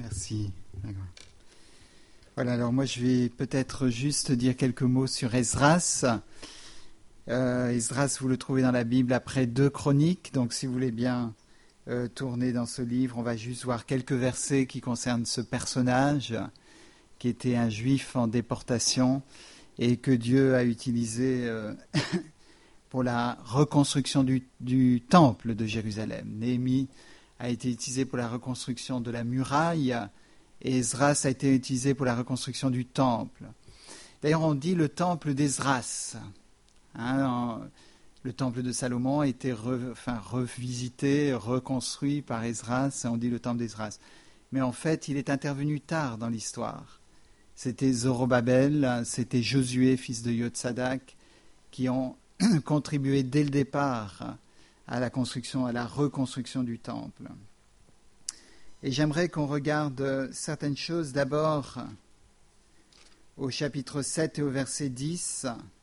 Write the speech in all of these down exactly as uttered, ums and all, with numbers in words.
Merci. Voilà, alors moi je vais peut-être juste dire quelques mots sur Esdras. Euh, Esdras, vous le trouvez dans la Bible après deux chroniques, donc si vous voulez bien euh, tourner dans ce livre, on va juste voir quelques versets qui concernent ce personnage qui était un juif en déportation et que Dieu a utilisé euh, pour la reconstruction du, du temple de Jérusalem. Néhémie a été utilisé pour la reconstruction de la muraille et Esdras a été utilisé pour la reconstruction du temple. D'ailleurs, on dit le temple d'Esdras. Hein, en, le temple de Salomon a été re, enfin, revisité, reconstruit par Esdras, on dit le temple d'Esdras. Mais en fait, il est intervenu tard dans l'histoire. C'était Zorobabel, c'était Josué, fils de Yotsadak, qui ont contribué dès le départ à la construction, à la reconstruction du temple. Et j'aimerais qu'on regarde certaines choses d'abord au chapitre sept et au verset dix,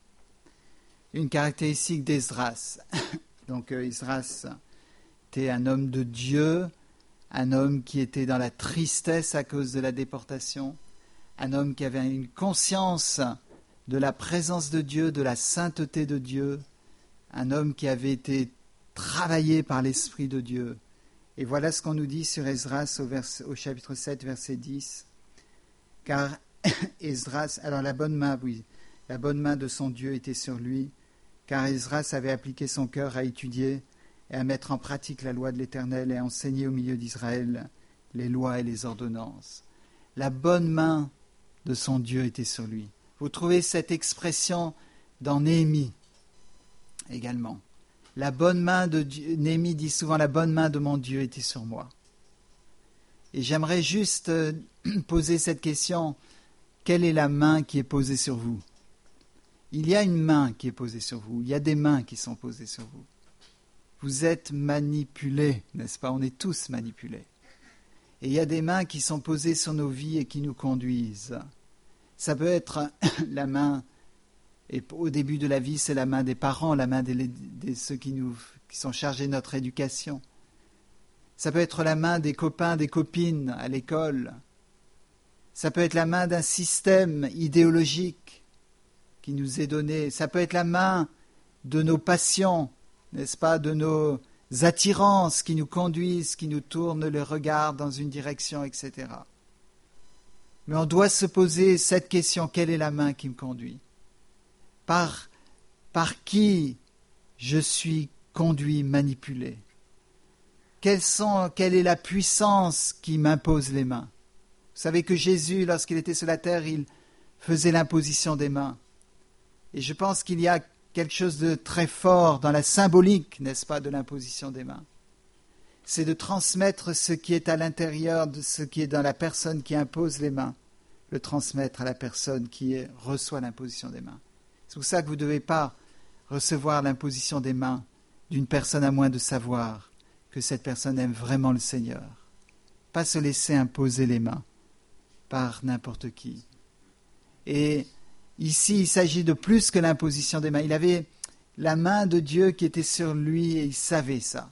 une caractéristique d'Esdras. Donc Esdras était un homme de Dieu, un homme qui était dans la tristesse à cause de la déportation, un homme qui avait une conscience de la présence de Dieu, de la sainteté de Dieu, un homme qui avait été travaillé par l'Esprit de Dieu. Et voilà ce qu'on nous dit sur Esdras au, vers, au chapitre sept, verset dix. Car Esdras, alors la bonne main, oui, la bonne main de son Dieu était sur lui, car Esdras avait appliqué son cœur à étudier et à mettre en pratique la loi de l'Éternel et à enseigner au milieu d'Israël les lois et les ordonnances. La bonne main de son Dieu était sur lui. Vous trouvez cette expression dans Néhémie également. La bonne main de Dieu, Néhémie dit souvent, la bonne main de mon Dieu était sur moi. Et j'aimerais juste poser cette question, quelle est la main qui est posée sur vous ? Il y a une main qui est posée sur vous, il y a des mains qui sont posées sur vous. Vous êtes manipulés, n'est-ce pas ? On est tous manipulés. Et il y a des mains qui sont posées sur nos vies et qui nous conduisent. Ça peut être la main, et au début de la vie, c'est la main des parents, la main des, des ceux qui, nous, qui sont chargés de notre éducation. Ça peut être la main des copains, des copines à l'école. Ça peut être la main d'un système idéologique qui nous est donné. Ça peut être la main de nos passions, n'est-ce pas, de nos attirances qui nous conduisent, qui nous tournent le regard dans une direction, et cetera. Mais on doit se poser cette question, quelle est la main qui me conduit ? Par, par qui je suis conduit, manipulé ? Quelles sont, quelle est la puissance qui m'impose les mains ? Vous savez que Jésus, lorsqu'il était sur la terre, il faisait l'imposition des mains. Et je pense qu'il y a quelque chose de très fort dans la symbolique, n'est-ce pas, de l'imposition des mains. C'est de transmettre ce qui est à l'intérieur de ce qui est dans la personne qui impose les mains, le transmettre à la personne qui est, reçoit l'imposition des mains. C'est pour ça que vous ne devez pas recevoir l'imposition des mains d'une personne à moins de savoir que cette personne aime vraiment le Seigneur. Pas se laisser imposer les mains par n'importe qui. Et ici, il s'agit de plus que l'imposition des mains. Il avait la main de Dieu qui était sur lui et il savait ça.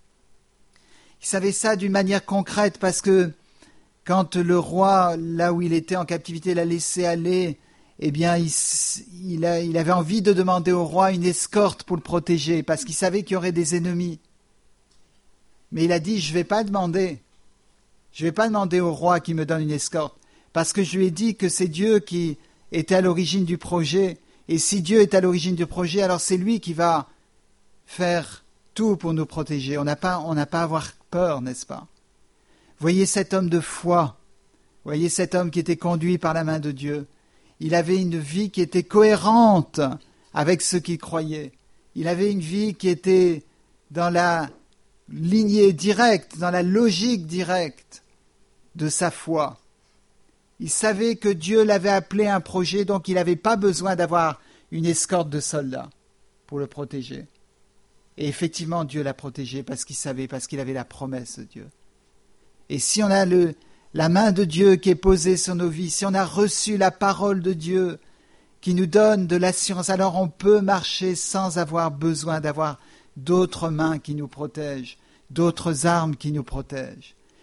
Il savait ça d'une manière concrète parce que quand le roi, là où il était en captivité, l'a laissé aller, eh bien, il, il, a, il avait envie de demander au roi une escorte pour le protéger parce qu'il savait qu'il y aurait des ennemis. Mais il a dit, je ne vais pas demander. Je ne vais pas demander au roi qui me donne une escorte parce que je lui ai dit que c'est Dieu qui était à l'origine du projet. Et si Dieu est à l'origine du projet, alors c'est lui qui va faire tout pour nous protéger. On n'a pas, on n'a pas à avoir peur, n'est-ce pas ? Voyez cet homme de foi, voyez cet homme qui était conduit par la main de Dieu. Il avait une vie qui était cohérente avec ce qu'il croyait. Il avait une vie qui était dans la lignée directe, dans la logique directe de sa foi. Il savait que Dieu l'avait appelé à un projet, donc il n'avait pas besoin d'avoir une escorte de soldats pour le protéger. Et effectivement, Dieu l'a protégé parce qu'il savait, parce qu'il avait la promesse de Dieu. Et si on a le, la main de Dieu qui est posée sur nos vies, si on a reçu la parole de Dieu qui nous donne de l'assurance, alors on peut marcher sans avoir besoin d'avoir d'autres mains qui nous protègent, d'autres armes qui nous protègent.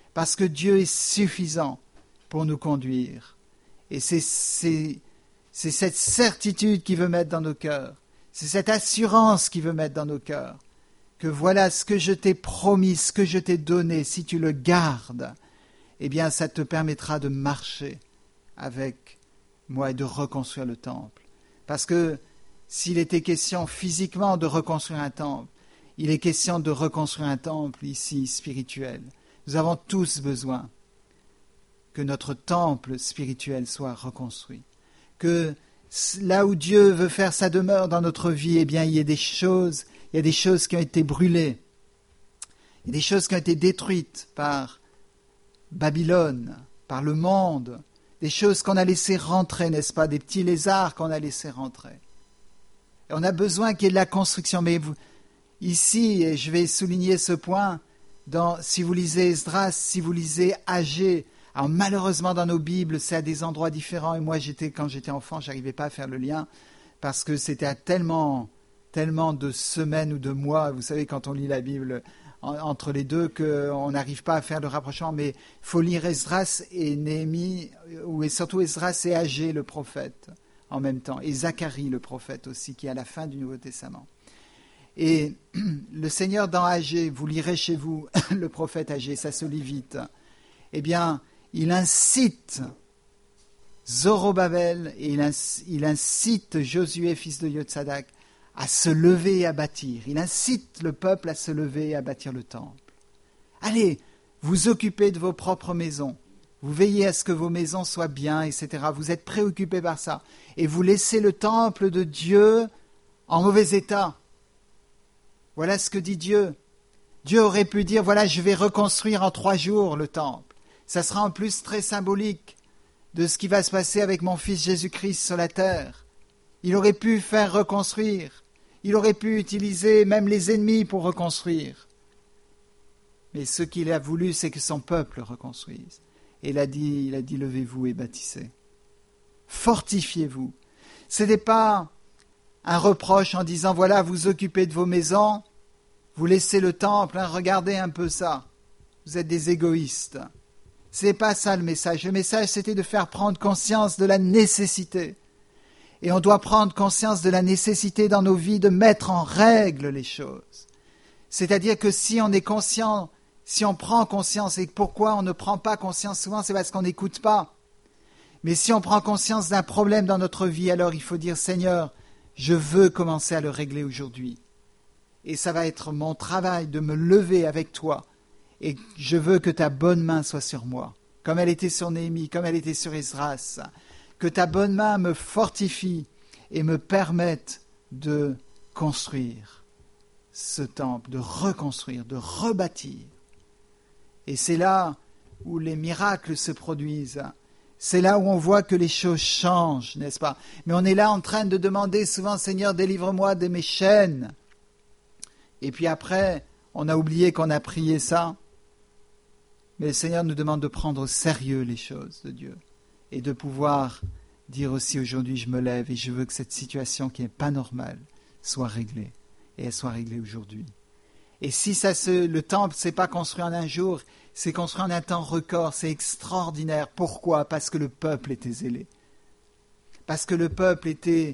parce que Dieu est suffisant pour nous conduire. Et c'est, c'est, c'est cette certitude qu'il veut mettre dans nos cœurs, c'est cette assurance qu'il veut mettre dans nos cœurs, que voilà ce que je t'ai promis, ce que je t'ai donné, si tu le gardes, eh bien ça te permettra de marcher avec moi et de reconstruire le temple. Parce que s'il était question physiquement de reconstruire un temple, il est question de reconstruire un temple ici spirituel. Nous avons tous besoin que notre temple spirituel soit reconstruit. Que là où Dieu veut faire sa demeure dans notre vie, eh bien il y a des choses, il y a des choses qui ont été brûlées. Il y a des choses qui ont été détruites par Babylone, par le monde, des choses qu'on a laissées rentrer, n'est-ce pas, des petits lézards qu'on a laissés rentrer. Et on a besoin qu'il y ait de la construction. Mais vous, ici, et je vais souligner ce point, dans, si vous lisez Esdras, si vous lisez Agé, alors malheureusement dans nos Bibles, c'est à des endroits différents. Et moi, j'étais, quand j'étais enfant, je n'arrivais pas à faire le lien, parce que c'était à tellement, tellement de semaines ou de mois, vous savez, quand on lit la Bible entre les deux, qu'on n'arrive pas à faire le rapprochement, mais il faut lire Esdras et Néhémie, ou surtout Esdras et Agé, le prophète, en même temps, et Zacharie, le prophète aussi, qui est à la fin du Nouveau Testament. Et le Seigneur dans Agé, vous lirez chez vous le prophète Agé, ça se lit vite, eh bien, il incite Zorobabel et il incite Josué, fils de Yotsadak, à se lever et à bâtir. Il incite le peuple à se lever et à bâtir le temple. Allez, vous occupez de vos propres maisons. Vous veillez à ce que vos maisons soient bien, et cetera. Vous êtes préoccupés par ça. Et vous laissez le temple de Dieu en mauvais état. Voilà ce que dit Dieu. Dieu aurait pu dire, voilà, je vais reconstruire en trois jours le temple. Ça sera en plus très symbolique de ce qui va se passer avec mon fils Jésus-Christ sur la terre. Il aurait pu faire reconstruire. Il aurait pu utiliser même les ennemis pour reconstruire. Mais ce qu'il a voulu, c'est que son peuple reconstruise. Et il a dit, il a dit, levez-vous et bâtissez. Fortifiez-vous. Ce n'est pas un reproche en disant, voilà, vous occupez de vos maisons, vous laissez le temple, hein, regardez un peu ça. Vous êtes des égoïstes. Ce n'est pas ça le message. Le message, c'était de faire prendre conscience de la nécessité. Et on doit prendre conscience de la nécessité dans nos vies de mettre en règle les choses. C'est-à-dire que si on est conscient, si on prend conscience, et pourquoi on ne prend pas conscience souvent, c'est parce qu'on n'écoute pas. Mais si on prend conscience d'un problème dans notre vie, alors il faut dire, Seigneur, je veux commencer à le régler aujourd'hui. Et ça va être mon travail de me lever avec toi. Et je veux que ta bonne main soit sur moi, comme elle était sur Néhémie, comme elle était sur Esdras. Que ta bonne main me fortifie et me permette de construire ce temple, de reconstruire, de rebâtir. Et c'est là où les miracles se produisent. C'est là où on voit que les choses changent, n'est-ce pas? Mais on est là en train de demander souvent, Seigneur, délivre-moi de mes chaînes. Et puis après, on a oublié qu'on a prié ça. Mais le Seigneur nous demande de prendre au sérieux les choses de Dieu. Et de pouvoir dire aussi aujourd'hui, je me lève et je veux que cette situation qui n'est pas normale soit réglée. Et elle soit réglée aujourd'hui. Et si ça se, le temple ne s'est pas construit en un jour, c'est construit en un temps record, c'est extraordinaire. Pourquoi? Parce que le peuple était zélé. Parce que le peuple était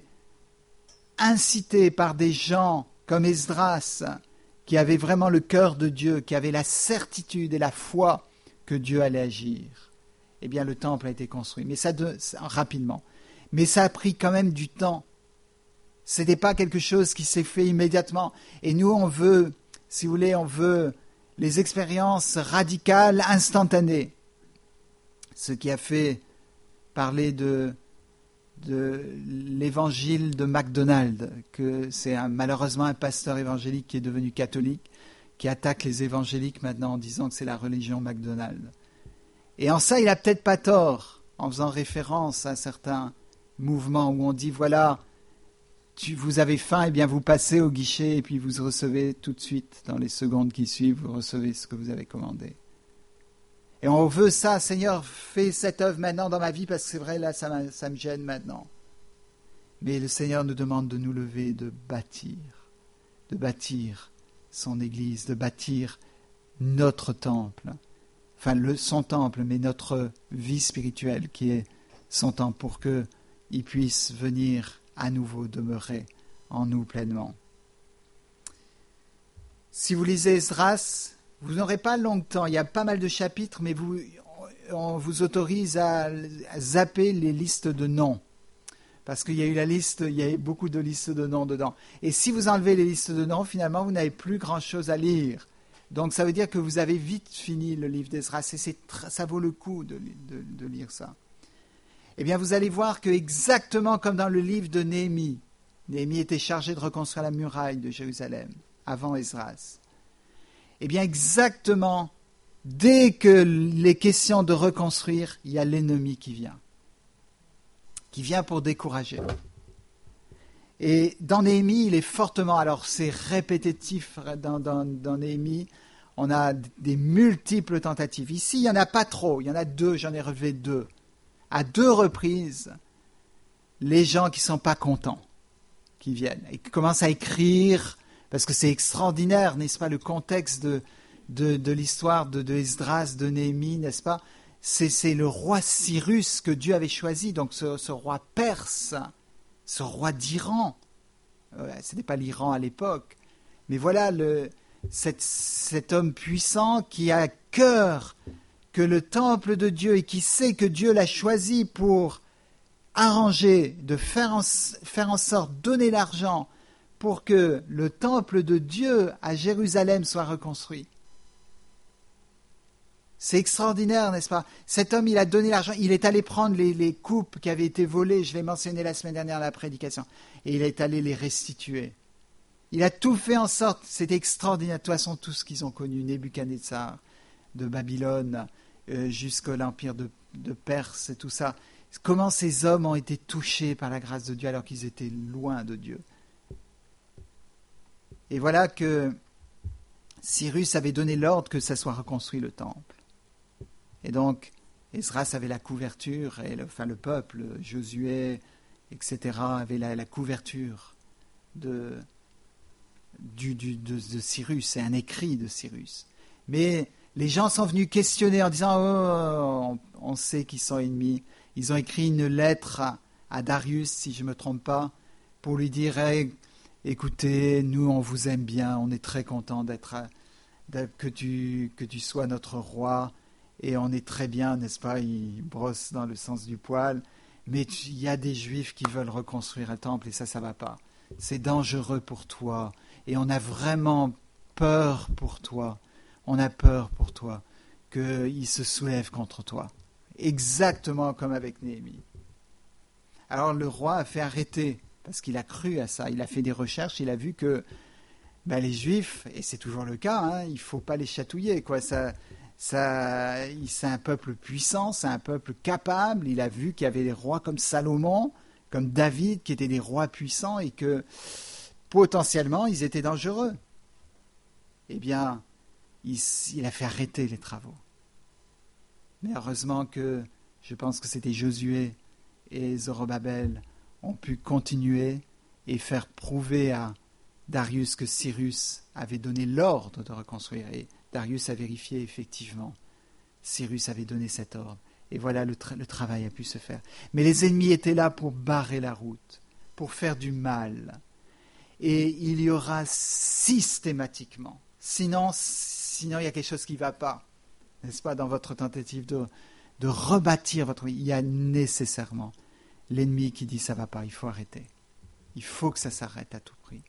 incité par des gens comme Esdras, qui avaient vraiment le cœur de Dieu, qui avaient la certitude et la foi que Dieu allait agir. Eh bien, le temple a été construit, mais ça, de, rapidement. Mais ça a pris quand même du temps. Ce n'était pas quelque chose qui s'est fait immédiatement. Et nous, on veut, si vous voulez, on veut les expériences radicales, instantanées. Ce qui a fait parler de, de l'évangile de MacDonald, que c'est un, malheureusement un pasteur évangélique qui est devenu catholique, qui attaque les évangéliques maintenant en disant que c'est la religion MacDonald. Et en ça, il n'a peut-être pas tort, en faisant référence à certains mouvements où on dit, voilà, tu, vous avez faim, et bien vous passez au guichet et puis vous recevez tout de suite, dans les secondes qui suivent, vous recevez ce que vous avez commandé. Et on veut ça, Seigneur, fais cette œuvre maintenant dans ma vie, parce que c'est vrai, là, ça, ça me gêne maintenant. Mais le Seigneur nous demande de nous lever, de bâtir, de bâtir son Église, de bâtir notre temple, enfin le, son temple, mais notre vie spirituelle qui est son temple, pour qu'il puisse venir à nouveau demeurer en nous pleinement. Si vous lisez Esdras, vous n'aurez pas longtemps, il y a pas mal de chapitres, mais vous, on vous autorise à, à zapper les listes de noms. Parce qu'il y a eu la liste, il y a eu beaucoup de listes de noms dedans. Et si vous enlevez les listes de noms, finalement, vous n'avez plus grand-chose à lire. Donc ça veut dire que vous avez vite fini le livre d'Esdras, et c'est, ça vaut le coup de, de, de lire ça. Eh bien, vous allez voir que exactement comme dans le livre de Néhémie, Néhémie était chargé de reconstruire la muraille de Jérusalem, avant Esdras. Eh bien, exactement, dès que les questions de reconstruire, il y a l'ennemi qui vient. qui vient pour décourager. Et dans Néhémie, il est fortement, alors c'est répétitif dans, dans, dans Néhémie, on a des multiples tentatives. Ici, il n'y en a pas trop, il y en a deux, j'en ai relevé deux. À deux reprises, les gens qui ne sont pas contents, qui viennent, et qui commencent à écrire, parce que c'est extraordinaire, n'est-ce pas, le contexte de, de, de l'histoire de, de Esdras, de Néhémie, n'est-ce pas? C'est, c'est le roi Cyrus que Dieu avait choisi, donc ce, ce roi perse, ce roi d'Iran. Euh, ce n'était pas l'Iran à l'époque, mais voilà le, cet, cet homme puissant qui a à cœur que le temple de Dieu et qui sait que Dieu l'a choisi pour arranger, de faire en, faire en sorte, donner l'argent pour que le temple de Dieu à Jérusalem soit reconstruit. C'est extraordinaire, n'est-ce pas? Cet homme, il a donné l'argent, il est allé prendre les, les coupes qui avaient été volées, je l'ai mentionné la semaine dernière à la prédication, et il est allé les restituer. Il a tout fait en sorte, c'est extraordinaire, de toute façon, tout ce qu'ils ont connu, Nebuchadnezzar, de Babylone, euh, jusqu'à l'empire de, de Perse et tout ça. Comment ces hommes ont été touchés par la grâce de Dieu alors qu'ils étaient loin de Dieu. Et voilà que Cyrus avait donné l'ordre que ça soit reconstruit le temple. Et donc, Esdras avait la couverture, et le, enfin le peuple, Josué, et cetera, avait la, la couverture de, du, du, de, de Cyrus, c'est un écrit de Cyrus. Mais les gens sont venus questionner en disant oh, on, on sait qu'ils sont ennemis. Ils ont écrit une lettre à, à Darius, si je ne me trompe pas, pour lui dire hey, écoutez, nous on vous aime bien, on est très contents d'être, d'être que, tu, que tu sois notre roi. Et on est très bien, n'est-ce pas? Il brosse dans le sens du poil. Mais il y a des Juifs qui veulent reconstruire un temple et ça, ça ne va pas. C'est dangereux pour toi. Et on a vraiment peur pour toi. On a peur pour toi qu'ils se soulèvent contre toi. Exactement comme avec Néhémie. Alors le roi a fait arrêter, parce qu'il a cru à ça. Il a fait des recherches, il a vu que ben, les Juifs, et c'est toujours le cas, hein, il ne faut pas les chatouiller, quoi. Ça... Ça, c'est un peuple puissant, c'est un peuple capable. Il a vu qu'il y avait des rois comme Salomon, comme David, qui étaient des rois puissants et que potentiellement ils étaient dangereux. Eh bien, il, il a fait arrêter les travaux. Mais heureusement que, je pense que c'était Josué et Zorobabel, ont pu continuer et faire prouver à Darius que Cyrus avait donné l'ordre de reconstruire. Et Darius a vérifié effectivement. Cyrus avait donné cet ordre. Et voilà, le, tra- le travail a pu se faire. Mais les ennemis étaient là pour barrer la route, pour faire du mal. Et il y aura systématiquement. Sinon, sinon il y a quelque chose qui ne va pas. N'est-ce pas, dans votre tentative de, de rebâtir votre vie, il y a nécessairement l'ennemi qui dit ça ne va pas, il faut arrêter. Il faut que ça s'arrête à tout prix.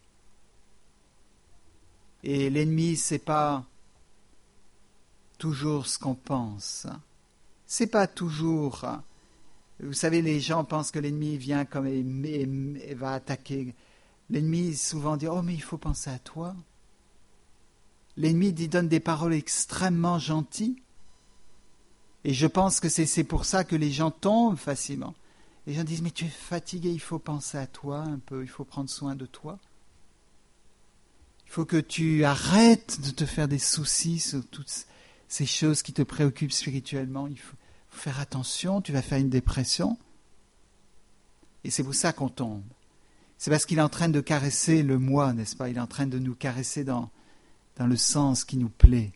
Et l'ennemi, c'est pas toujours ce qu'on pense. C'est pas toujours. Vous savez, les gens pensent que l'ennemi vient comme et, et, et va attaquer. L'ennemi souvent dit oh mais il faut penser à toi. L'ennemi dit, donne des paroles extrêmement gentilles. Et je pense que c'est, c'est pour ça que les gens tombent facilement. Les gens disent mais tu es fatigué, il faut penser à toi un peu, il faut prendre soin de toi. Il faut que tu arrêtes de te faire des soucis sur toutes ces choses qui te préoccupent spirituellement. Il faut, faut faire attention, tu vas faire une dépression. Et c'est pour ça qu'on tombe. C'est parce qu'il est en train de caresser le moi, n'est-ce pas? Il est en train de nous caresser dans, dans le sens qui nous plaît.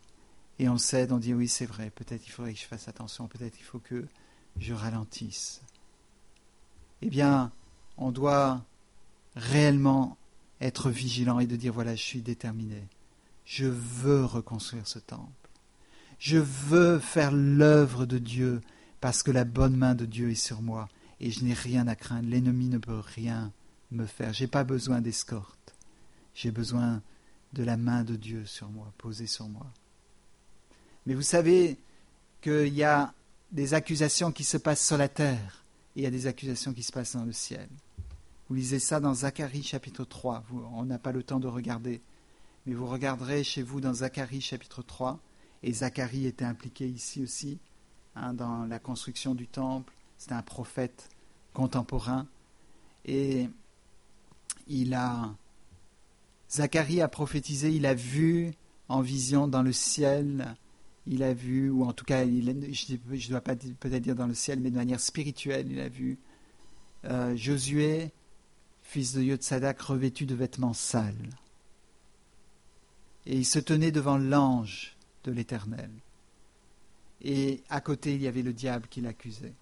Et on cède, on dit oui c'est vrai, peut-être il faudrait que je fasse attention, peut-être il faut que je ralentisse. Eh bien, on doit réellement être vigilant et de dire voilà, je suis déterminé. Je veux reconstruire ce temple. Je veux faire l'œuvre de Dieu parce que la bonne main de Dieu est sur moi et je n'ai rien à craindre. L'ennemi ne peut rien me faire. Je n'ai pas besoin d'escorte. J'ai besoin de la main de Dieu sur moi, posée sur moi. Mais vous savez qu'il y a des accusations qui se passent sur la terre et il y a des accusations qui se passent dans le ciel. Vous lisez ça dans Zacharie chapitre trois. Vous, on n'a pas le temps de regarder. Mais vous regarderez chez vous dans Zacharie chapitre trois. Et Zacharie était impliqué ici aussi, hein, dans la construction du temple. C'était un prophète contemporain. Et il a, Zacharie a prophétisé, il a vu en vision dans le ciel, il a vu, ou en tout cas, il, je ne dois pas peut-être dire dans le ciel, mais de manière spirituelle, il a vu euh, Josué, fils de Yotsadak, revêtu de vêtements sales. Et il se tenait devant l'ange de l'Éternel. Et à côté, il y avait le diable qui l'accusait.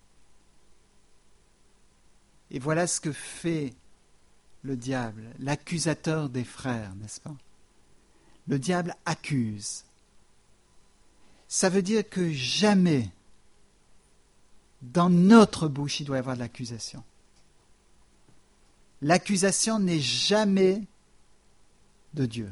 Et voilà ce que fait le diable, l'accusateur des frères, n'est-ce pas? Le diable accuse. Ça veut dire que jamais, dans notre bouche, il doit y avoir de l'accusation. L'accusation n'est jamais de Dieu.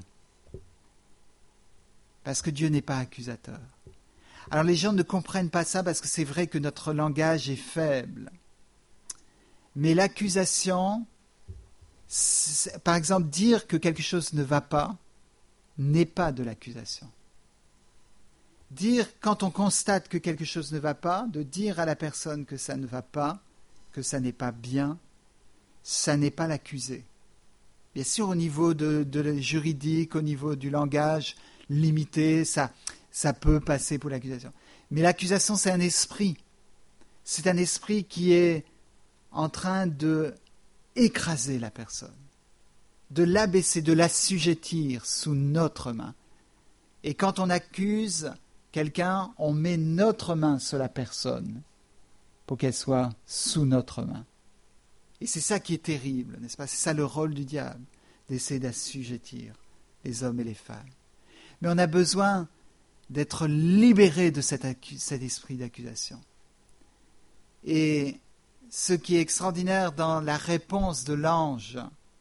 Parce que Dieu n'est pas accusateur. Alors les gens ne comprennent pas ça parce que c'est vrai que notre langage est faible. Mais l'accusation, par exemple, dire que quelque chose ne va pas, n'est pas de l'accusation. Dire, quand on constate que quelque chose ne va pas, de dire à la personne que ça ne va pas, que ça n'est pas bien, ça n'est pas l'accuser. Bien sûr, au niveau de, de juridique, au niveau du langage limité, ça, ça peut passer pour l'accusation. Mais l'accusation, c'est un esprit. C'est un esprit qui est en train de écraser la personne, de l'abaisser, de l'assujettir sous notre main. Et quand on accuse quelqu'un, on met notre main sur la personne pour qu'elle soit sous notre main. Et c'est ça qui est terrible, n'est-ce pas? C'est ça le rôle du diable, d'essayer d'assujettir les hommes et les femmes. Mais on a besoin d'être libéré de cet, accu- cet esprit d'accusation. Et ce qui est extraordinaire dans la réponse de l'ange,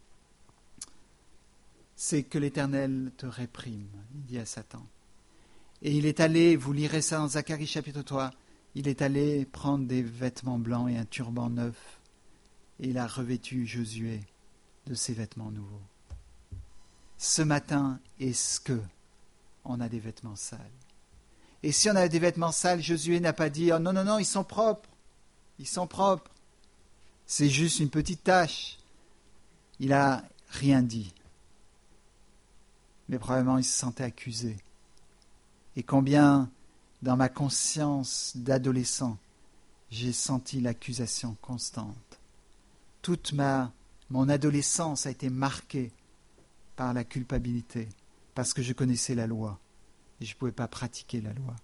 c'est que l'Éternel te réprime, il dit à Satan. Et il est allé, vous lirez ça dans Zacharie chapitre trois, il est allé prendre des vêtements blancs et un turban neuf, et il a revêtu Josué de ses vêtements nouveaux. Ce matin, est-ce que on a des vêtements sales? Et si on a des vêtements sales, Josué n'a pas dit « Oh non, non, non, ils sont propres, ils sont propres. C'est juste une petite tache. » Il n'a rien dit. Mais probablement il se sentait accusé. Et combien, dans ma conscience d'adolescent, j'ai senti l'accusation constante. Toute ma, mon adolescence a été marquée par la culpabilité, parce que je connaissais la loi et je ne pouvais pas pratiquer la loi.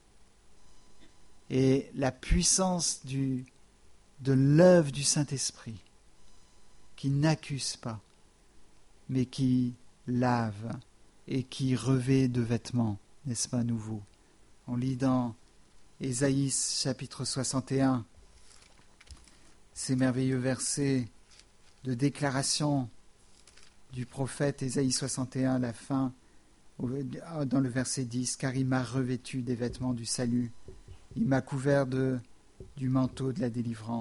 Et la puissance du, de l'œuvre du Saint-Esprit, qui n'accuse pas, mais qui lave et qui revêt de vêtements, n'est-ce pas, nouveaux. On lit dans Ésaïe chapitre soixante et un, ces merveilleux versets de déclaration du prophète Ésaïe soixante et un, la fin, dans le verset dix, « Car il m'a revêtu des vêtements du salut, il m'a couvert de, du manteau de la délivrance. »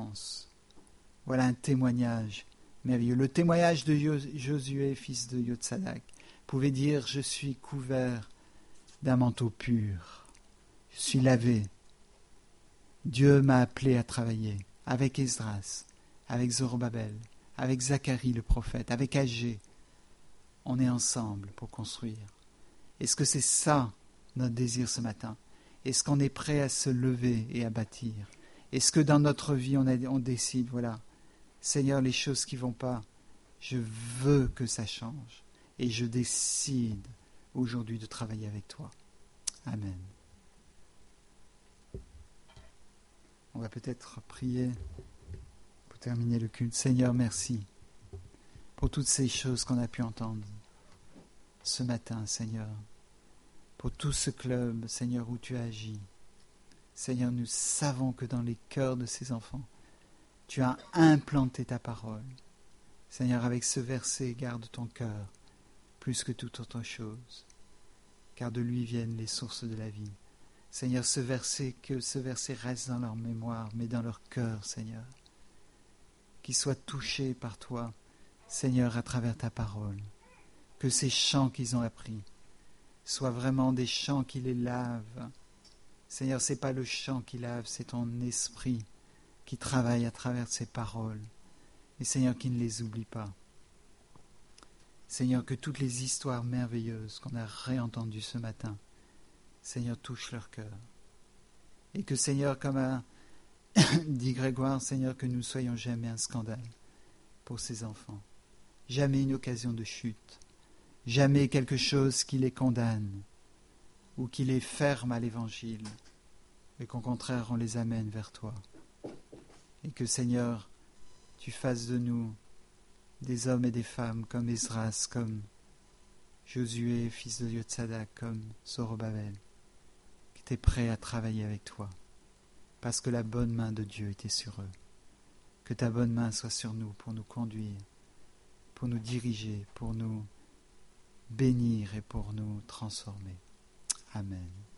Voilà un témoignage merveilleux. Le témoignage de Josué, fils de Yotsadak, pouvait dire « Je suis couvert d'un manteau pur, je suis lavé. Dieu m'a appelé à travailler avec Esdras, avec Zorobabel, avec Zacharie le prophète, avec Agé. On est ensemble pour construire. » Est-ce que c'est ça notre désir ce matin? Est-ce qu'on est prêt à se lever et à bâtir? Est-ce que dans notre vie on, a, on décide, voilà, Seigneur, les choses qui ne vont pas, je veux que ça change et je décide aujourd'hui de travailler avec toi. Amen. On va peut-être prier pour terminer le culte. Seigneur, merci pour toutes ces choses qu'on a pu entendre ce matin, Seigneur. Pour tout ce club, Seigneur, où tu as agi. Seigneur, nous savons que dans les cœurs de ces enfants, tu as implanté ta parole. Seigneur, avec ce verset, garde ton cœur plus que toute autre chose, car de lui viennent les sources de la vie. Seigneur, ce verset, que ce verset reste dans leur mémoire, mais dans leur cœur, Seigneur. Qu'ils soient touchés par toi, Seigneur, à travers ta parole. Que ces chants qu'ils ont appris soient vraiment des chants qui les lavent. Seigneur, ce n'est pas le chant qui lave, c'est ton esprit qui travaille à travers ces paroles. Et Seigneur, qui ne les oublie pas. Seigneur, que toutes les histoires merveilleuses qu'on a réentendues ce matin, Seigneur, touchent leur cœur. Et que Seigneur, comme a dit Grégoire, Seigneur, que nous ne soyons jamais un scandale pour ces enfants. Jamais une occasion de chute. Jamais quelque chose qui les condamne ou qui les ferme à l'évangile. Et qu'au contraire, on les amène vers toi. Et que Seigneur, tu fasses de nous des hommes et des femmes comme Esdras, comme Josué, fils de Yotsadak, comme Zorobabel, qui étaient prêts à travailler avec toi, parce que la bonne main de Dieu était sur eux. Que ta bonne main soit sur nous pour nous conduire, pour nous diriger, pour nous bénir et pour nous transformer. Amen.